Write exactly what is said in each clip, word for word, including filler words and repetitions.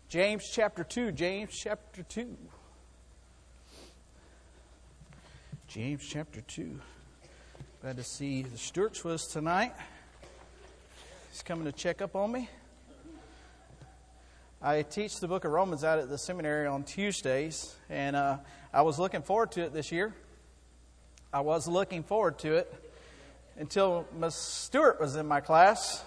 James chapter two, James chapter two. James chapter two. Glad to see the Stewarts with us tonight. He's coming to check up on me. I teach the book of Romans out at the seminary on Tuesdays, and uh, I was looking forward to it this year. I was looking forward to it until Miss Stewart was in my class,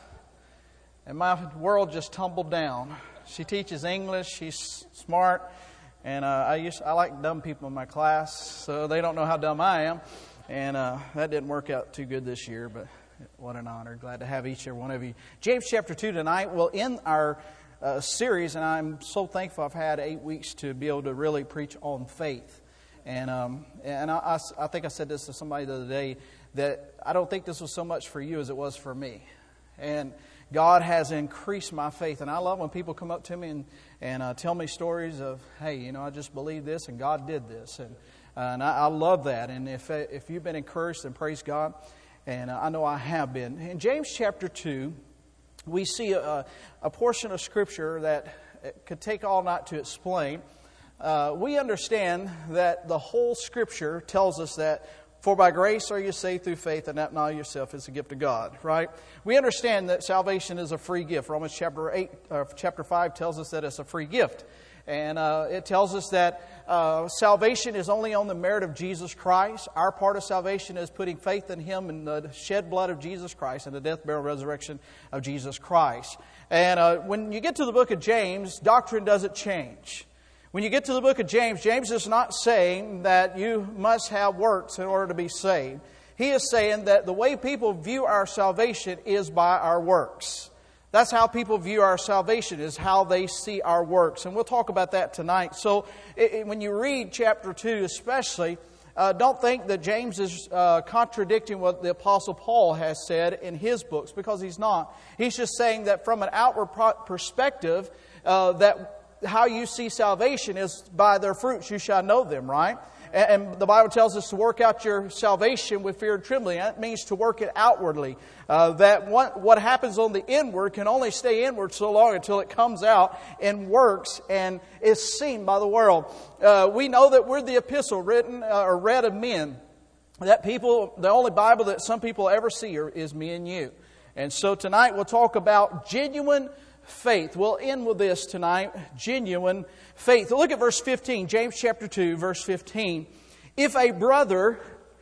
and my world just tumbled down. She teaches English. She's smart, and uh, I used I like dumb people in my class, so they don't know how dumb I am. And uh, that didn't work out too good this year, but what an honor! Glad to have each and one of you. James chapter two tonight. We'll end our uh, series, and I'm so thankful I've had eight weeks to be able to really preach on faith. And um, and I, I, I think I said this to somebody the other day that I don't think this was so much for you as it was for me. And God has increased my faith. And I love when people come up to me and, and uh, tell me stories of, hey, you know, I just believe this and God did this. And uh, and I, I love that. And if if you've been encouraged, then praise God. And uh, I know I have been. In James chapter two, we see a, a portion of Scripture that could take all night to explain. Uh, we understand that the whole Scripture tells us that for by grace are you saved through faith, and that not yourself is a gift of God, right? We understand that salvation is a free gift. Romans chapter eight, uh, chapter five tells us that it's a free gift. And uh, it tells us that uh, salvation is only on the merit of Jesus Christ. Our part of salvation is putting faith in Him and the shed blood of Jesus Christ and the death, burial, resurrection of Jesus Christ. And uh, when you get to the book of James, doctrine doesn't change. When you get to the book of James, James is not saying that you must have works in order to be saved. He is saying that the way people view our salvation is by our works. That's how people view our salvation, is how they see our works. And we'll talk about that tonight. So it, it, when you read chapter two especially, uh, don't think that James is uh, contradicting what the Apostle Paul has said in his books, because he's not. He's just saying that from an outward pro- perspective, uh, that how you see salvation is by their fruits you shall know them, right? And the Bible tells us to work out your salvation with fear and trembling. That means to work it outwardly. Uh, that what, what happens on the inward can only stay inward so long until it comes out and works and is seen by the world. Uh, we know that we're the epistle written uh, or read of men. That people, the only Bible that some people ever see are, is me and you. And so tonight we'll talk about genuine faith. We'll end with this tonight. Genuine faith. Look at verse fifteen. James chapter two, verse fifteen. If a brother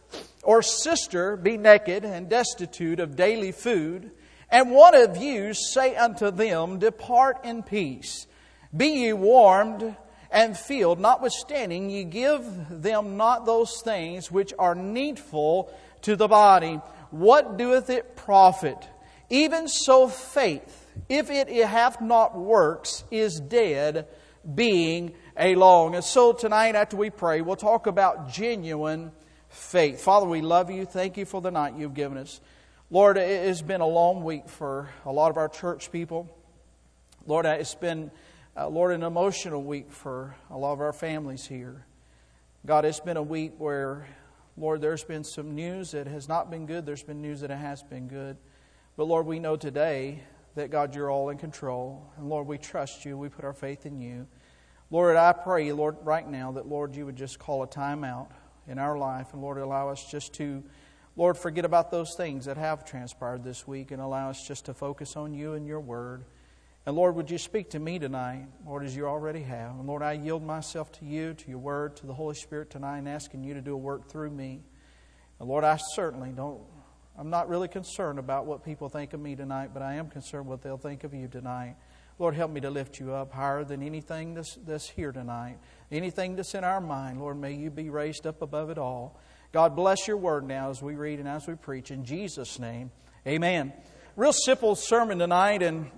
or sister be naked and destitute of daily food, and one of you say unto them, depart in peace, be ye warmed and filled, notwithstanding ye give them not those things which are needful to the body, what doeth it profit? Even so faith, if it hath not works, is dead, being alone. And so tonight after we pray, we'll talk about genuine faith. Father, we love you. Thank you for the night you've given us. Lord, it has been a long week for a lot of our church people. Lord, it's been, uh, Lord, an emotional week for a lot of our families here. God, it's been a week where, Lord, there's been some news that has not been good. There's been news that has been good. But Lord, we know today that, God, you're all in control. And Lord, we trust you. We put our faith in you. Lord, I pray, Lord, right now that, Lord, you would just call a time out in our life. And Lord, allow us just to, Lord, forget about those things that have transpired this week and allow us just to focus on you and your word. And Lord, would you speak to me tonight, Lord, as you already have. And Lord, I yield myself to you, to your word, to the Holy Spirit tonight, and asking you to do a work through me. And Lord, I certainly don't I'm not really concerned about what people think of me tonight, but I am concerned what they'll think of you tonight. Lord, help me to lift you up higher than anything that's, that's here tonight. Anything that's in our mind, Lord, may you be raised up above it all. God, bless your word now as we read and as we preach. In Jesus' name, amen. Real simple sermon tonight, and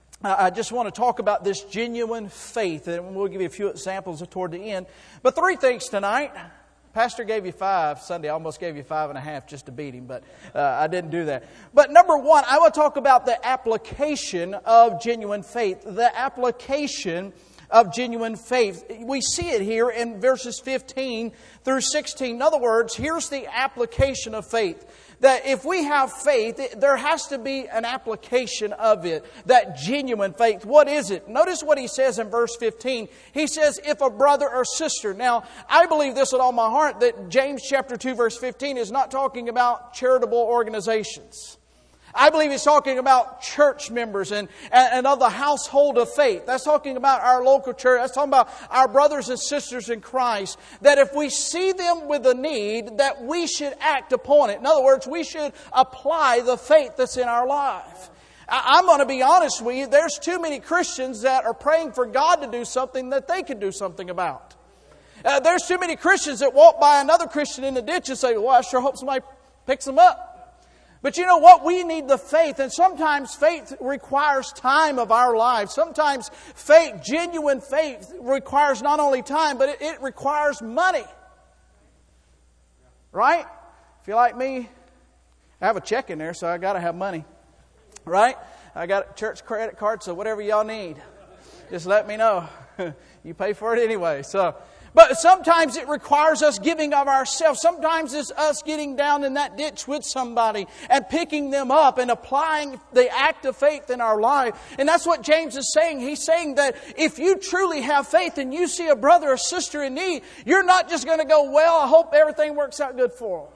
I just want to talk about this genuine faith, and we'll give you a few examples toward the end. But three things tonight. Pastor gave you five Sunday. I almost gave you five and a half just to beat him, but uh, I didn't do that. But number one, I want to talk about the application of genuine faith. The application of genuine faith. We see it here in verses fifteen through sixteen. In other words, here's the application of faith. That if we have faith, there has to be an application of it. That genuine faith. What is it? Notice what he says in verse fifteen. He says, if a brother or sister. Now, I believe this with all my heart, that James chapter two verse fifteen is not talking about charitable organizations. I believe he's talking about church members and, and, and of the household of faith. That's talking about our local church. That's talking about our brothers and sisters in Christ. That if we see them with a need, that we should act upon it. In other words, we should apply the faith that's in our life. I, I'm going to be honest with you. There's too many Christians that are praying for God to do something that they can do something about. Uh, there's too many Christians that walk by another Christian in the ditch and say, well, I sure hope somebody picks them up. But you know what? We need the faith. And sometimes faith requires time of our lives. Sometimes faith, genuine faith, requires not only time, but it, it requires money. Right? If you're like me, I have a check in there, so I got to have money. Right? I got a church credit card, so whatever y'all need, just let me know. You pay for it anyway. So, but sometimes it requires us giving of ourselves. Sometimes it's us getting down in that ditch with somebody and picking them up and applying the act of faith in our life. And that's what James is saying. He's saying that if you truly have faith and you see a brother or sister in need, you're not just going to go, well, I hope everything works out good for them.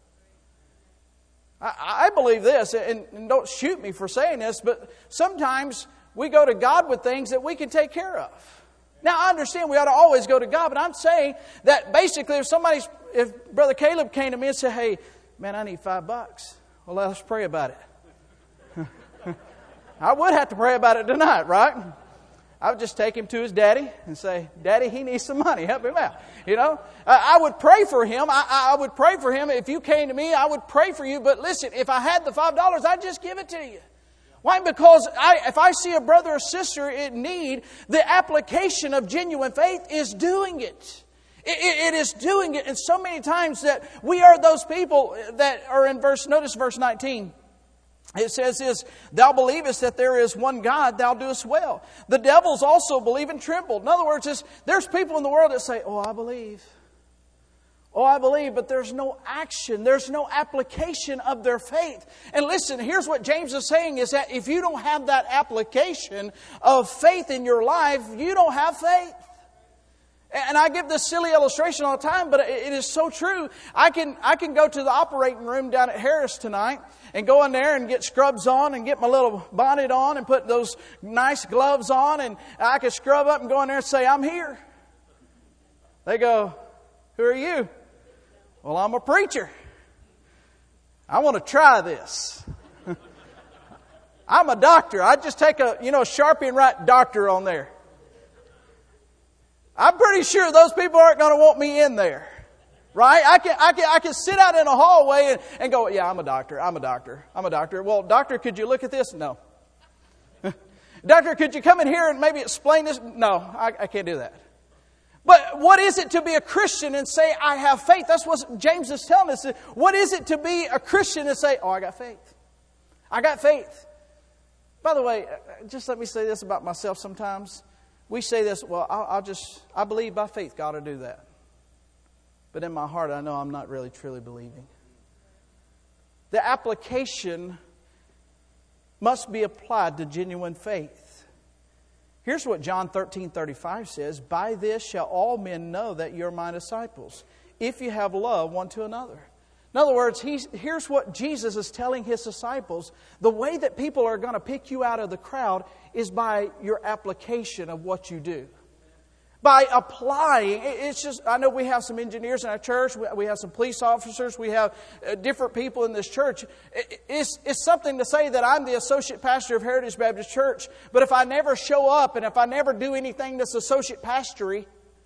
I, I believe this, and, and don't shoot me for saying this, but sometimes we go to God with things that we can take care of. Now, I understand we ought to always go to God, but I'm saying that basically if somebody's, if Brother Caleb came to me and said, hey, man, I need five bucks. Well, let's pray about it. I would have to pray about it tonight, right? I would just take him to his daddy and say, Daddy, he needs some money. Help him out. You know, I would pray for him. I, I would pray for him. If you came to me, I would pray for you. But listen, if I had the five dollars, I'd just give it to you. Why? Because I, if I see a brother or sister in need, the application of genuine faith is doing it. It, it. It is doing it. And so many times that we are those people that are in verse, notice verse nineteen. It says this, thou believest that there is one God, thou doest well. The devils also believe and tremble. In other words, there's people in the world that say, oh, I believe. Oh, I believe, but there's no action. There's no application of their faith. And listen, here's what James is saying is that if you don't have that application of faith in your life, you don't have faith. And I give this silly illustration all the time, but it is so true. I can I can go to the operating room down at Harris tonight and go in there and get scrubs on and get my little bonnet on and put those nice gloves on, and I can scrub up and go in there and say, I'm here. They go, who are you? Well, I'm a preacher. I want to try this. I'm a doctor. I just take a, you know, Sharpie and write doctor on there. I'm pretty sure those people aren't going to want me in there. Right? I can, I can, I can sit out in a hallway and, and go, yeah, I'm a doctor. I'm a doctor. I'm a doctor. Well, doctor, could you look at this? No. Doctor, could you come in here and maybe explain this? No, I, I can't do that. But what is it to be a Christian and say, I have faith? That's what James is telling us. What is it to be a Christian and say, oh, I got faith. I got faith. By the way, just let me say this about myself sometimes. We say this, well, I'll, I'll just, I believe by faith God will do that. But in my heart, I know I'm not really truly believing. The application must be applied to genuine faith. Here's what John thirteen thirty-five says, by this shall all men know that you're my disciples, if you have love one to another. In other words, he's, here's what Jesus is telling His disciples. The way that people are going to pick you out of the crowd is by your application of what you do. By applying, it's just, I know we have some engineers in our church, we have some police officers, we have different people in this church. It's, it's something to say that I'm the associate pastor of Heritage Baptist Church, but if I never show up and if I never do anything that's associate pastory,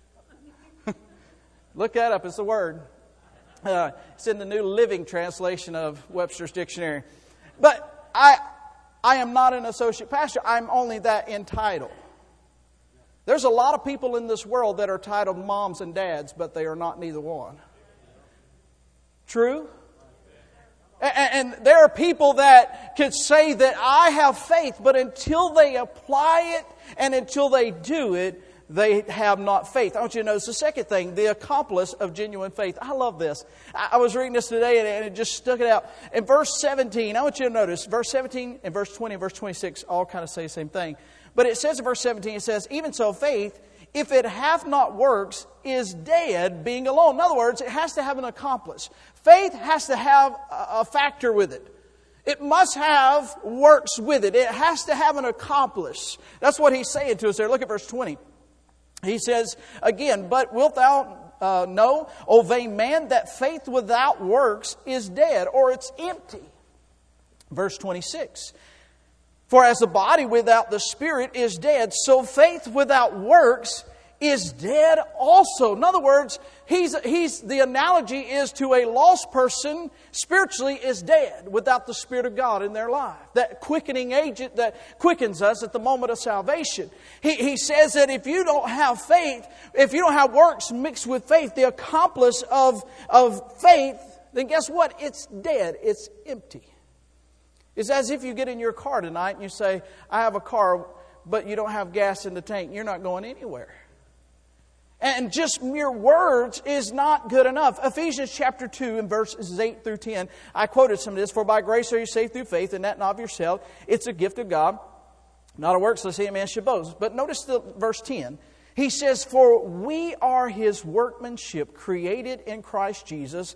look that up, it's the word. Uh, it's in the New Living Translation of Webster's Dictionary. But I I am not an associate pastor. I'm only that in title. There's a lot of people in this world that are titled moms and dads, but they are not neither one. True? And, and there are people that could say that I have faith, but until they apply it and until they do it, they have not faith. I want you to notice the second thing, the accomplice of genuine faith. I love this. I was reading this today and it just stuck it out. In verse seventeen, I want you to notice, verse seventeen and verse twenty and verse twenty-six all kind of say the same thing. But it says in verse seventeen, it says, even so faith, if it hath not works, is dead, being alone. In other words, it has to have an accomplice. Faith has to have a factor with it. It must have works with it. It has to have an accomplice. That's what he's saying to us there. Look at verse twenty. He says, again, but wilt thou uh, know, O vain man, that faith without works is dead, or it's empty. Verse twenty-six. For as the body without the spirit is dead, so faith without works is dead also. In other words, he's, he's, the analogy is to a lost person spiritually is dead without the Spirit of God in their life. That quickening agent that quickens us at the moment of salvation. He, he says that if you don't have faith, if you don't have works mixed with faith, the accomplice of, of faith, then guess what? It's dead. It's empty. It's as if you get in your car tonight and you say, I have a car, but you don't have gas in the tank. You're not going anywhere. And just mere words is not good enough. Ephesians chapter two and verses eight through ten. I quoted some of this. For by grace are you saved through faith, and that not of yourself. It's a gift of God. Not a works, lest any man should boast. But notice the verse ten. He says, for we are His workmanship, created in Christ Jesus,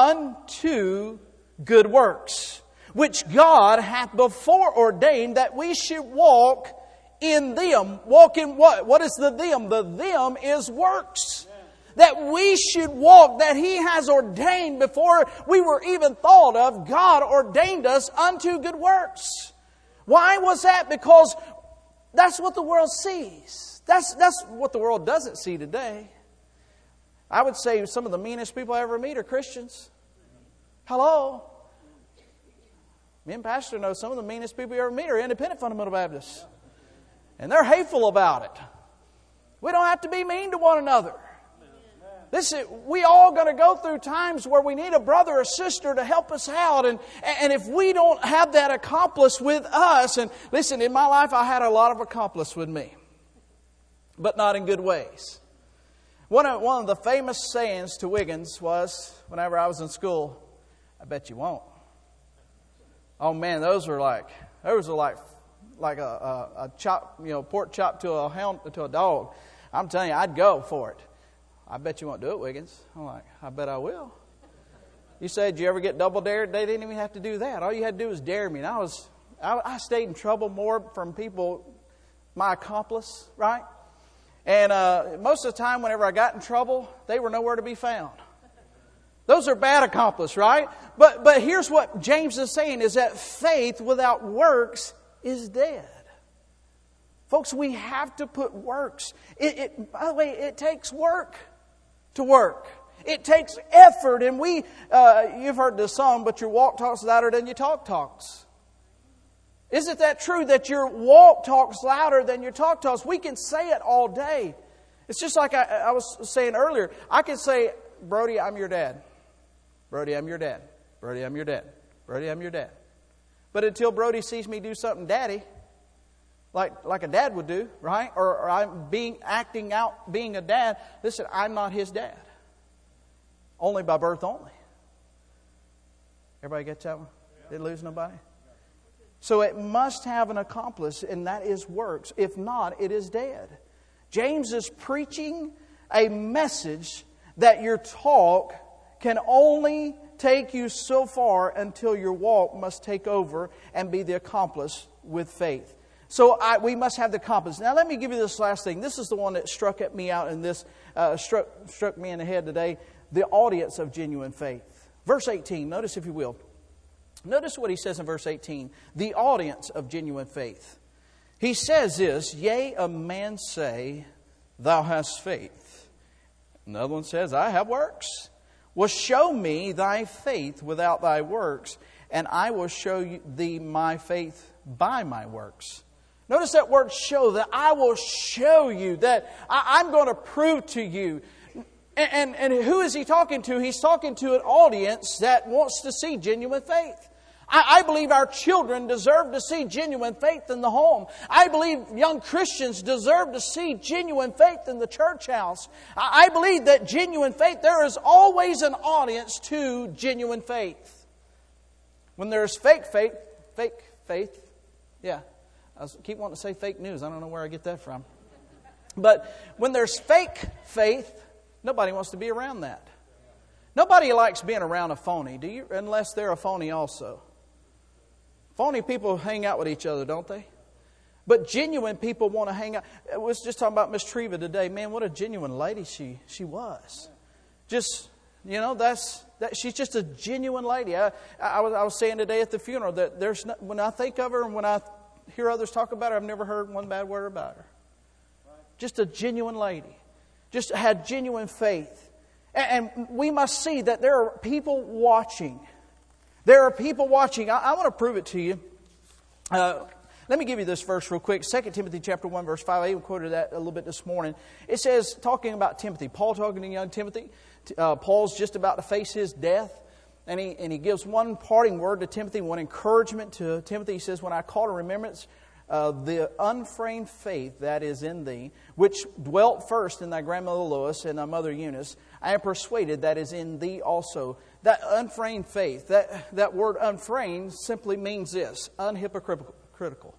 unto good works, which God hath before ordained that we should walk in them. Walk in what? What is the them? The them is works. That we should walk, that He has ordained before we were even thought of. God ordained us unto good works. Why was that? Because that's what the world sees. That's, that's what the world doesn't see today. I would say some of the meanest people I ever meet are Christians. Hello? Me and Pastor know some of the meanest people you ever meet are independent fundamental Baptists. And they're hateful about it. We don't have to be mean to one another. This is, we all going to go through times where we need a brother or sister to help us out. And, and if we don't have that accomplice with us, and listen, in my life I had a lot of accomplice with me. But not in good ways. One of, one of the famous sayings to Wiggins was, whenever I was in school, I bet you won't. Oh man, those were like, those were like, like a, a, a chop, you know, pork chop to a hound, to a dog. I'm telling you, I'd go for it. I bet you won't do it, Wiggins. I'm like, I bet I will. You said, did you ever get double dared? They didn't even have to do that. All you had to do was dare me. And I was, I, I stayed in trouble more from people, my accomplice, right? And uh, most of the time, whenever I got in trouble, they were nowhere to be found. Those are bad accomplices, right? But but here's what James is saying, is that faith without works is dead. Folks, we have to put works. It, it, by the way, it takes work to work. It takes effort. And we, uh, you've heard this song, but your walk talks louder than your talk talks. Isn't that true, that your walk talks louder than your talk talks? We can say it all day. It's just like I, I was saying earlier. I can say, Brody, I'm your dad. Brody, I'm your dad. Brody, I'm your dad. Brody, I'm your dad. But until Brody sees me do something daddy, like like a dad would do, right? Or, or I'm being acting out being a dad. Listen, I'm not his dad. Only by birth only. Everybody get that one? Didn't lose nobody? So it must have an accomplice, and that is works. If not, it is dead. James is preaching a message that your talk can only take you so far until your walk must take over and be the accomplice with faith. So I, we must have the accomplice. Now let me give you this last thing. This is the one that struck at me out in this, uh, struck, struck me in the head today. The audience of genuine faith. Verse eighteen, notice if you will. Notice what he says in verse eighteen. The audience of genuine faith. He says this, yea, a man say, thou hast faith. Another one says, I have works. Well, show me thy faith without thy works, and I will show you thee my faith by my works. Notice that word show, that I will show you, that I, I'm going to prove to you. And, and, and who is he talking to? He's talking to an audience that wants to see genuine faith. I, I believe our children deserve to see genuine faith in the home. I believe young Christians deserve to see genuine faith in the church house. I, I believe that genuine faith, there is always an audience to genuine faith. When there's fake faith, fake faith, yeah, I was, keep wanting to say fake news. I don't know where I get that from. But when there's fake faith, nobody wants to be around that. Nobody likes being around a phony, do you? Unless they're a phony also. Phony people hang out with each other, don't they? But genuine people want to hang out. I was just talking about Miss Treva today. Man, what a genuine lady she she was. Just, you know, that's that. She's just a genuine lady. I, I was I was saying today at the funeral that there's no, when I think of her and when I hear others talk about her, I've never heard one bad word about her. Just a genuine lady. Just had genuine faith. And we must see that there are people watching. There are people watching. I, I want to prove it to you. Uh, let me give you this verse real quick. Second Timothy chapter one, verse five. I even quoted that a little bit this morning. It says, talking about Timothy, Paul talking to young Timothy. Uh, Paul's just about to face his death. And he, and he gives one parting word to Timothy, one encouragement to Timothy. He says, when I call to remembrance Uh, the unfeigned faith that is in thee, which dwelt first in thy grandmother Lois and thy mother Eunice, I am persuaded that is in thee also. That unfeigned faith, that, that word unfeigned simply means this, unhypocritical.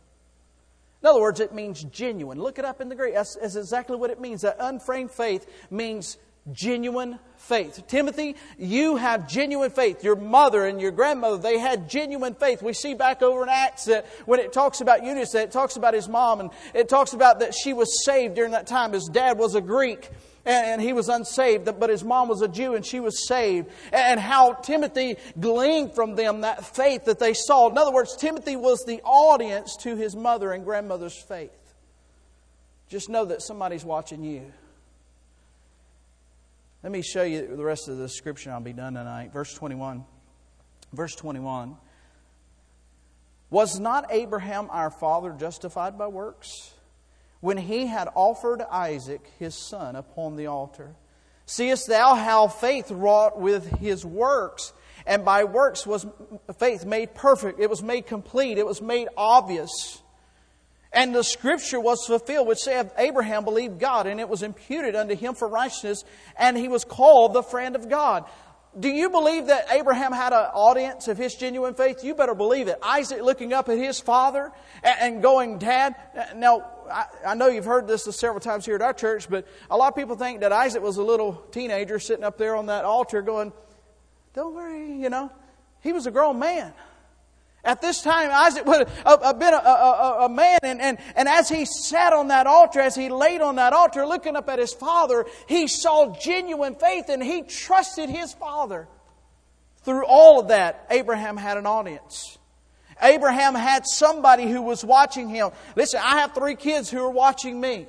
In other words, it means genuine. Look it up in the Greek. That's, that's exactly what it means. That unfeigned faith means genuine faith. Timothy, you have genuine faith. Your mother and your grandmother, they had genuine faith. We see back over in Acts that when it talks about Eunice, that it talks about his mom, and it talks about that she was saved during that time. His dad was a Greek and he was unsaved, but his mom was a Jew and she was saved. And how Timothy gleaned from them that faith that they saw. In other words, Timothy was the audience to his mother and grandmother's faith. Just know that somebody's watching you. Let me show you the rest of the scripture. I'll be done tonight. Verse twenty-one. Verse twenty-one. Was not Abraham our father justified by works, when he had offered Isaac his son upon the altar? Seest thou how faith wrought with his works? And by works was faith made perfect. It was made complete. It was made obvious. And the scripture was fulfilled, which saith, Abraham believed God, and it was imputed unto him for righteousness, and he was called the friend of God. Do you believe that Abraham had an audience of his genuine faith? You better believe it. Isaac looking up at his father and going, Dad. Now, I know you've heard this several times here at our church, but a lot of people think that Isaac was a little teenager sitting up there on that altar going, don't worry, you know. He was a grown man. At this time, Isaac would have been a, a, a man, and, and, and as he sat on that altar, as he laid on that altar, looking up at his father, he saw genuine faith, and he trusted his father. Through all of that, Abraham had an audience. Abraham had somebody who was watching him. Listen, I have three kids who are watching me.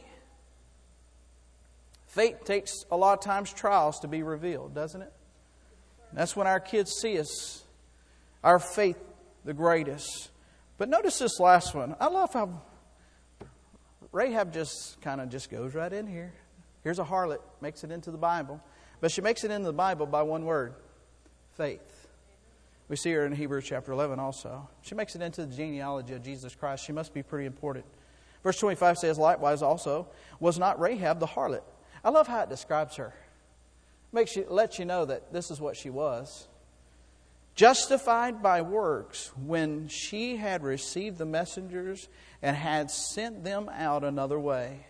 Faith takes a lot of times trials to be revealed, doesn't it? That's when our kids see us, our faith the greatest. But notice this last one. I love how Rahab just kind of just goes right in here. Here's a harlot, makes it into the Bible. But she makes it into the Bible by one word, faith. We see her in Hebrews chapter eleven also. She makes it into the genealogy of Jesus Christ. She must be pretty important. Verse twenty-five says, likewise also, was not Rahab the harlot? I love how it describes her. Makes you, lets you know that this is what she was. Justified by works, when she had received the messengers and had sent them out another way.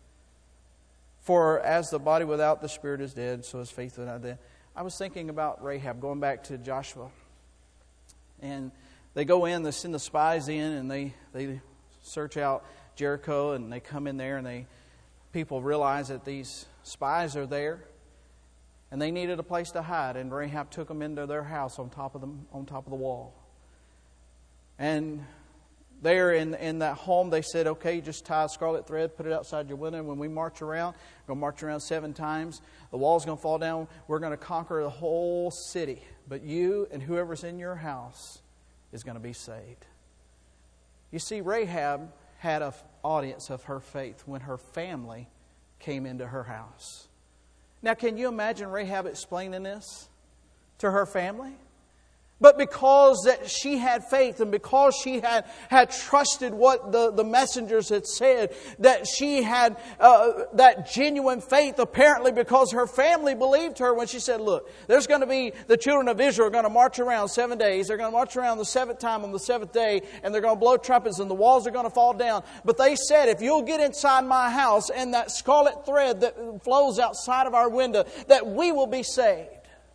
For as the body without the spirit is dead, so is faith without death. I was thinking about Rahab, going back to Joshua. And they go in, they send the spies in, and they, they search out Jericho, and they come in there, and they people realize that these spies are there. And they needed a place to hide, and Rahab took them into their house on top of the on top of the wall. And there in in that home, they said, "Okay, just tie a scarlet thread, put it outside your window. When we march around, we're gonna march around seven times. The wall's gonna fall down. We're gonna conquer the whole city. But you and whoever's in your house is gonna be saved." You see, Rahab had an audience of her faith when her family came into her house. Now, can you imagine Rahab explaining this to her family? But because that she had faith and because she had, had trusted what the, the messengers had said, that she had uh, that genuine faith, apparently because her family believed her when she said, look, there's going to be, the children of Israel are going to march around seven days. They're going to march around the seventh time on the seventh day, and they're going to blow trumpets and the walls are going to fall down. But they said, if you'll get inside my house and that scarlet thread that flows outside of our window, that we will be saved.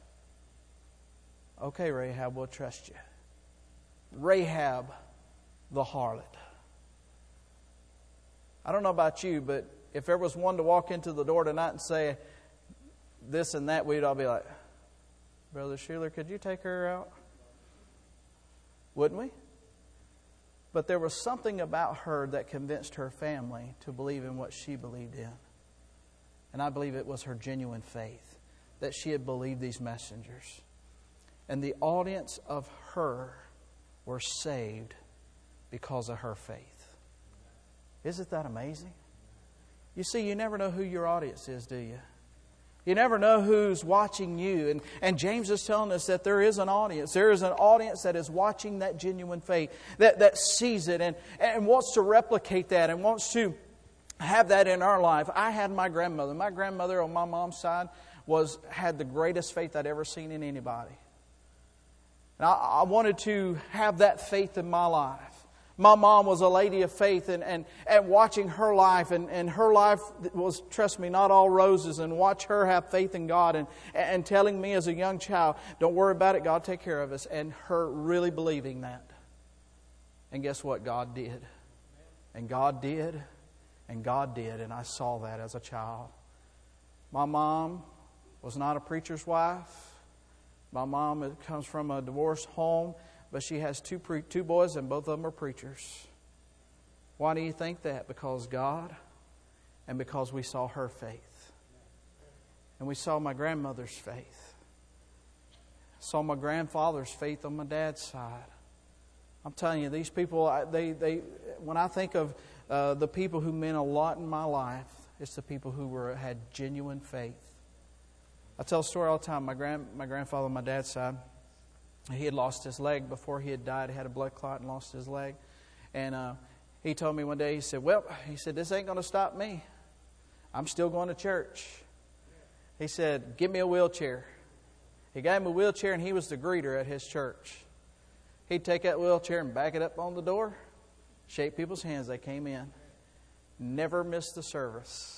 Okay, Rahab, we'll trust you. Rahab the harlot. I don't know about you, but if there was one to walk into the door tonight and say this and that, we'd all be like, Brother Schuler, could you take her out? Wouldn't we? But there was something about her that convinced her family to believe in what she believed in. And I believe it was her genuine faith that she had believed these messengers. And the audience of her were saved because of her faith. Isn't that amazing? You see, you never know who your audience is, do you? You never know who's watching you. And, and James is telling us that there is an audience. There is an audience that is watching that genuine faith, that, that sees it and, and wants to replicate that and wants to have that in our life. I had my grandmother. My grandmother on my mom's side was had the greatest faith I'd ever seen in anybody. And I, I wanted to have that faith in my life. My mom was a lady of faith, and, and, and watching her life, and, and her life was, trust me, not all roses, and watch her have faith in God, and, and telling me as a young child, don't worry about it, God will take care of us, and her really believing that. And guess what? God did. And God did, and God did, and I saw that as a child. My mom was not a preacher's wife. My mom comes from a divorced home, but she has two pre- two boys, and both of them are preachers. Why do you think that? Because God, and because we saw her faith. And we saw my grandmother's faith. Saw my grandfather's faith on my dad's side. I'm telling you, these people, they, they when I think of uh, the people who meant a lot in my life, it's the people who were had genuine faith. I tell a story all the time. My grand, my grandfather on my dad's side, he had lost his leg before he had died. He had a blood clot and lost his leg. And uh, he told me one day, he said, well, he said, this ain't going to stop me. I'm still going to church. He said, give me a wheelchair. He gave him a wheelchair, and he was the greeter at his church. He'd take that wheelchair and back it up on the door, shake people's hands. They came in. Never missed the service.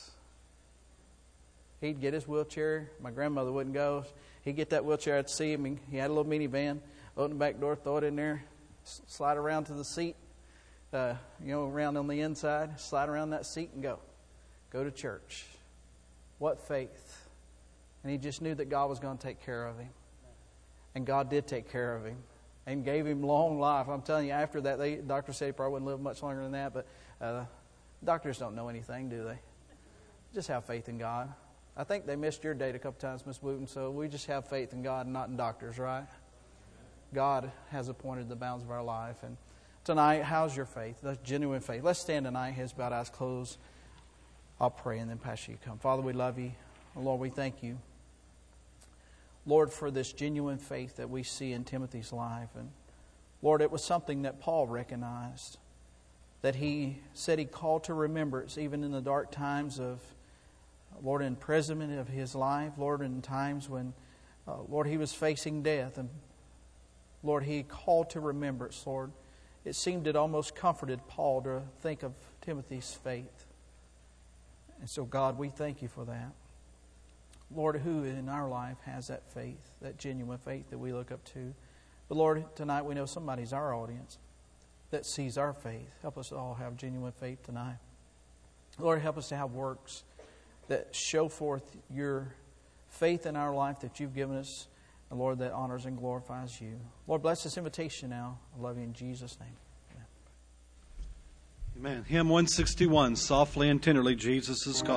He'd get his wheelchair. My grandmother wouldn't go. He'd get that wheelchair. I'd see him. He had a little minivan. Open the back door, throw it in there, slide around to the seat, uh, you know, around on the inside, slide around that seat and go. Go to church. What faith. And he just knew that God was going to take care of him. And God did take care of him and gave him long life. I'm telling you, after that, they, the doctor said he probably wouldn't live much longer than that, but uh, doctors don't know anything, do they? Just have faith in God. I think they missed your date a couple times, Miss Wooten, so we just have faith in God and not in doctors, right? God has appointed the bounds of our life. And tonight, how's your faith? That's genuine faith. Let's stand tonight, heads bowed, eyes closed. I'll pray and then Pastor, you come. Father, we love you. Lord, we thank you, Lord, for this genuine faith that we see in Timothy's life. And Lord, it was something that Paul recognized, that he said he called to remembrance even in the dark times of, Lord, imprisonment of his life. Lord, in times when, uh, Lord, he was facing death. And Lord, he called to remembrance, Lord. It seemed it almost comforted Paul to think of Timothy's faith. And so, God, we thank you for that. Lord, who in our life has that faith, that genuine faith that we look up to? But Lord, tonight we know somebody's our audience that sees our faith. Help us all have genuine faith tonight. Lord, help us to have works that show forth your faith in our life that you've given us, and Lord, that honors and glorifies you. Lord, bless this invitation now. I love you in Jesus' name. Amen. Amen. Hymn one sixty-one, Softly and Tenderly Jesus is Calling.